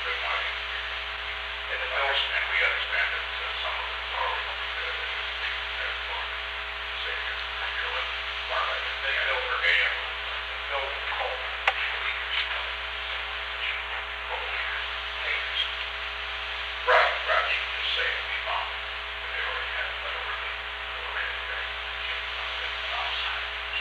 been wanting to do. And the bills, and we understand that some of it's already being paid for. Say, you're with Farmland, and they bill for AM, and bill will call leakers, leakers. Right, right, you can just say it, we found it, but they already had it, already there. Outside.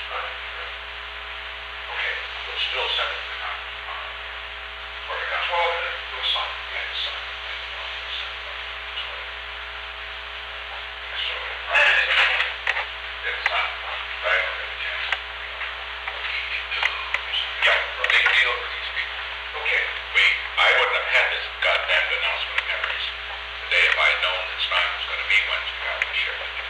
Okay, we'll still send it to the conference tomorrow. Or the conference, well, we'll sign it, yeah, it's signed. We'll send it up this way. So, it's not, I don't get a chance. Yeah, they deal with these people. Okay. I wouldn't have had this goddamn announcement of memories today if I had known this time was going to be Wednesday. I would have shared it.